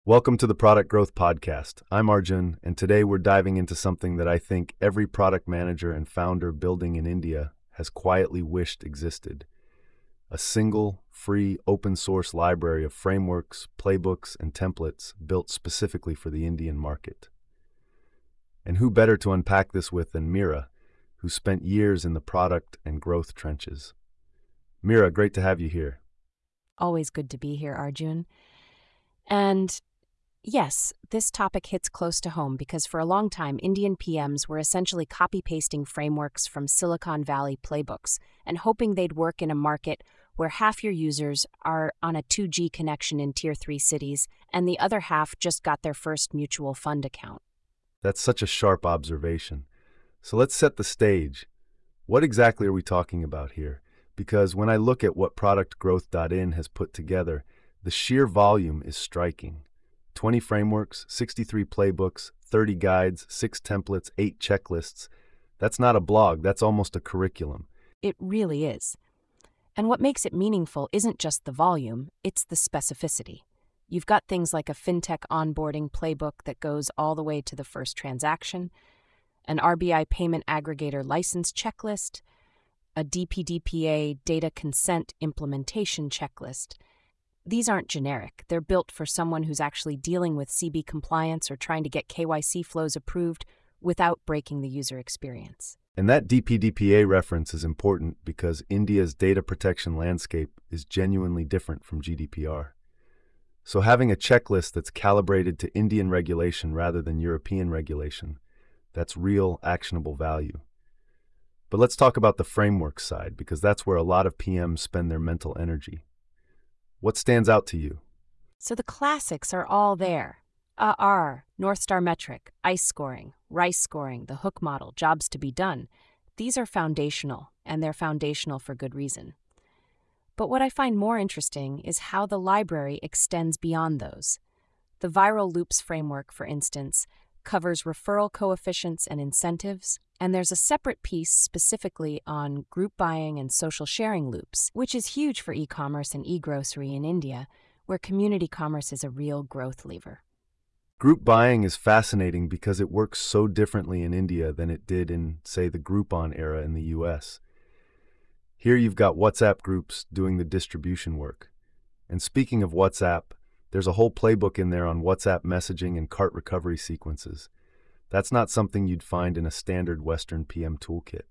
Welcome to the Product Growth Podcast. I'm Arjun, and today we're diving into something that I think every product manager and founder building in India has quietly wished existed. A single, free, open-source library of frameworks, playbooks, and templates built specifically for the Indian market. And who better to unpack this with than Mira, who spent years in the product and growth trenches. Mira, great to have you here. Always good to be here, Arjun. And yes, this topic hits close to home because for a long time, Indian PMs were essentially copy-pasting frameworks from Silicon Valley playbooks and hoping they'd work in a market where half your users are on a 2G connection in Tier 3 cities and the other half just got their first mutual fund account. That's such a sharp observation. So let's set the stage. What exactly are we talking about here? Because when I look at what ProductGrowth.in has put together, the sheer volume is striking. 20 frameworks, 63 playbooks, 30 guides, 6 templates, 8 checklists. That's not a blog, that's almost a curriculum. It really is. And what makes it meaningful isn't just the volume, it's the specificity. You've got things like a fintech onboarding playbook that goes all the way to the first transaction, an RBI payment aggregator license checklist, a DPDPA data consent implementation checklist. These aren't generic. They're built for someone who's actually dealing with CB compliance or trying to get KYC flows approved without breaking the user experience. And that DPDPA reference is important because India's data protection landscape is genuinely different from GDPR. So having a checklist that's calibrated to Indian regulation rather than European regulation, that's real, actionable value. But let's talk about the framework side, because that's where a lot of PMs spend their mental energy. What stands out to you? So the classics are all there. AR, North Star metric, ICE scoring, RICE scoring, the hook model, jobs to be done. These are foundational, and they're foundational for good reason. But what I find more interesting is how the library extends beyond those. The Viral Loops framework, for instance, covers referral coefficients and incentives, and there's a separate piece specifically on group buying and social sharing loops, which is huge for e-commerce and e-grocery in India, where community commerce is a real growth lever. Group buying is fascinating because it works so differently in India than it did in, say, the Groupon era in the US. Here you've got WhatsApp groups doing the distribution work. And speaking of WhatsApp, there's a whole playbook in there on WhatsApp messaging and cart recovery sequences. That's not something you'd find in a standard Western PM toolkit.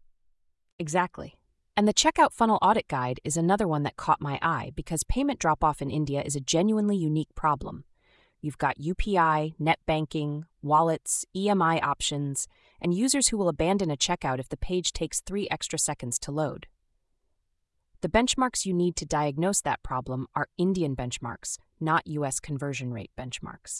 Exactly. And the checkout funnel audit guide is another one that caught my eye because payment drop-off in India is a genuinely unique problem. You've got UPI, net banking, wallets, EMI options, and users who will abandon a checkout if the page takes 3 extra seconds to load. The benchmarks you need to diagnose that problem are Indian benchmarks, not US conversion rate benchmarks.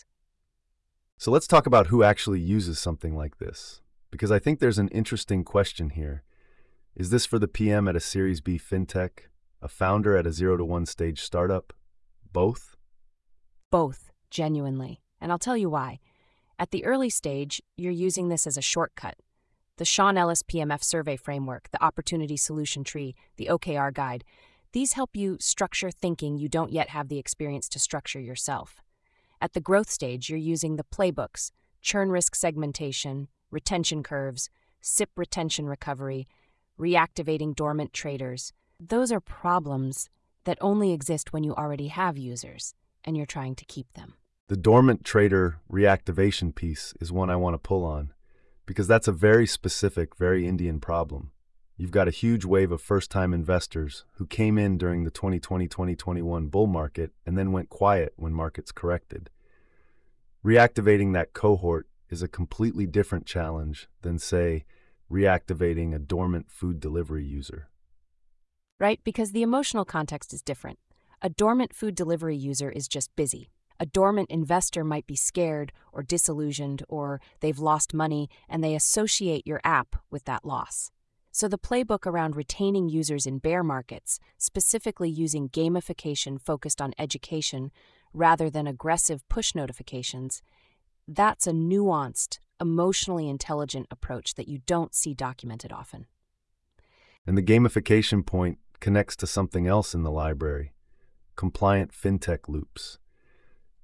So let's talk about who actually uses something like this, because I think there's an interesting question here. Is this for the PM at a Series B fintech, a founder at a 0 to 1 stage startup? Both? Both, genuinely. And I'll tell you why. At the early stage, you're using this as a shortcut. The Sean Ellis PMF survey framework, the opportunity solution tree, the OKR guide, these help you structure thinking you don't yet have the experience to structure yourself. At the growth stage, you're using the playbooks, churn risk segmentation, retention curves, SIP retention recovery, reactivating dormant traders. Those are problems that only exist when you already have users and you're trying to keep them. The dormant trader reactivation piece is one I want to pull on, because that's a very specific, very Indian problem. You've got a huge wave of first-time investors who came in during the 2020-2021 bull market and then went quiet when markets corrected. Reactivating that cohort is a completely different challenge than, say, reactivating a dormant food delivery user. Right? Because the emotional context is different. A dormant food delivery user is just busy. A dormant investor might be scared or disillusioned or they've lost money and they associate your app with that loss. So the playbook around retaining users in bear markets, specifically using gamification focused on education rather than aggressive push notifications, that's a nuanced, emotionally intelligent approach that you don't see documented often. And the gamification point connects to something else in the library: compliant fintech loops.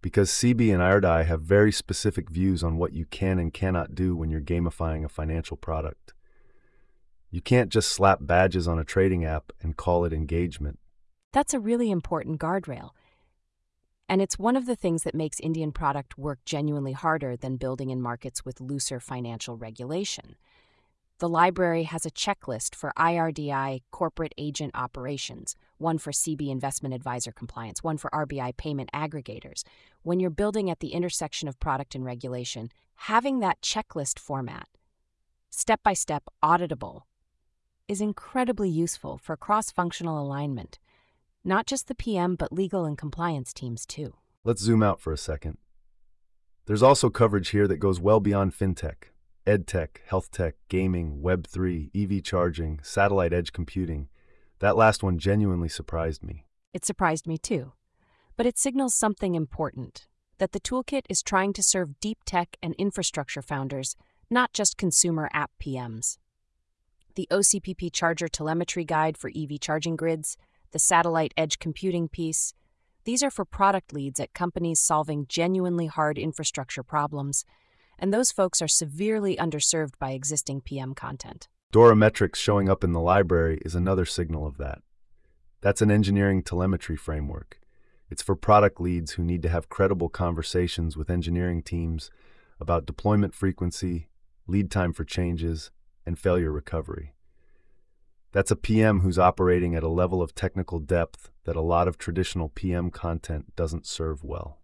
because CB and IRDI have very specific views on what you can and cannot do when you're gamifying a financial product. You can't just slap badges on a trading app and call it engagement. That's a really important guardrail. And it's one of the things that makes Indian product work genuinely harder than building in markets with looser financial regulation. The library has a checklist for IRDI corporate agent operations, one for CB investment advisor compliance, one for RBI payment aggregators. When you're building at the intersection of product and regulation, having that checklist format, step-by-step auditable, is incredibly useful for cross-functional alignment. Not just the PM, but legal and compliance teams too. Let's zoom out for a second. There's also coverage here that goes well beyond fintech. EdTech, health tech, gaming, Web3, EV charging, satellite edge computing. That last one genuinely surprised me. It surprised me too. But it signals something important, that the toolkit is trying to serve deep tech and infrastructure founders, not just consumer app PMs. The OCPP charger telemetry guide for EV charging grids, the satellite edge computing piece, these are for product leads at companies solving genuinely hard infrastructure problems, and those folks are severely underserved by existing PM content. Dora Metrics showing up in the library is another signal of that. That's an engineering telemetry framework. It's for product leads who need to have credible conversations with engineering teams about deployment frequency, lead time for changes, and failure recovery. That's a PM who's operating at a level of technical depth that a lot of traditional PM content doesn't serve well.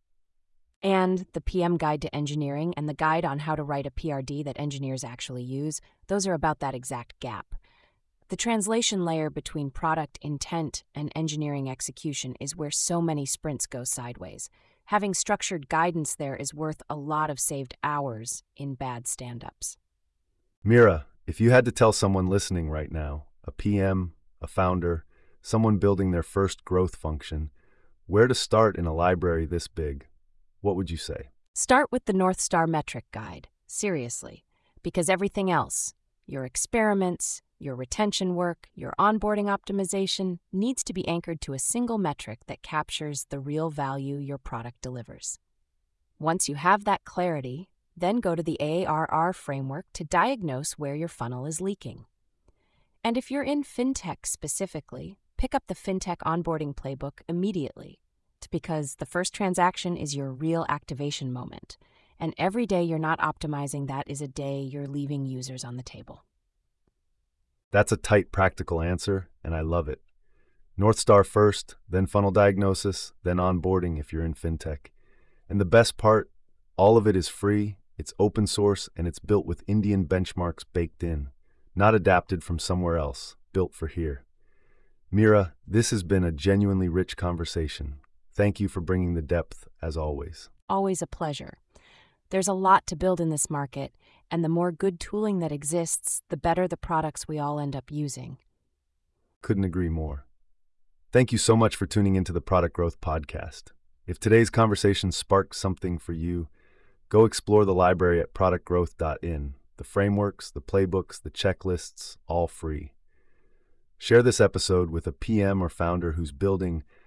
And the PM Guide to Engineering and the guide on how to write a PRD that engineers actually use, those are about that exact gap. The translation layer between product intent and engineering execution is where so many sprints go sideways. Having structured guidance there is worth a lot of saved hours in bad stand-ups. Mira, if you had to tell someone listening right now, a PM, a founder, someone building their first growth function, where to start in a library this big, what would you say? Start with the North Star Metric Guide, seriously, because everything else, your experiments, your retention work, your onboarding optimization, needs to be anchored to a single metric that captures the real value your product delivers. Once you have that clarity, then go to the AARR framework to diagnose where your funnel is leaking. And if you're in fintech specifically, pick up the Fintech Onboarding Playbook immediately, because the first transaction is your real activation moment, and every day you're not optimizing that is a day you're leaving users on the table. That's a tight, practical answer, and I love it. North Star first, then funnel diagnosis, then onboarding if you're in fintech. And the best part, all of it is free, it's open source, and it's built with Indian benchmarks baked in, not adapted from somewhere else, built for here. Mira, this has been a genuinely rich conversation. Thank you for bringing the depth, as always. Always a pleasure. There's a lot to build in this market, and the more good tooling that exists, the better the products we all end up using. Couldn't agree more. Thank you so much for tuning into the Product Growth Podcast. If today's conversation sparked something for you, go explore the library at productgrowth.in. The frameworks, the playbooks, the checklists, all free. Share this episode with a PM or founder who's building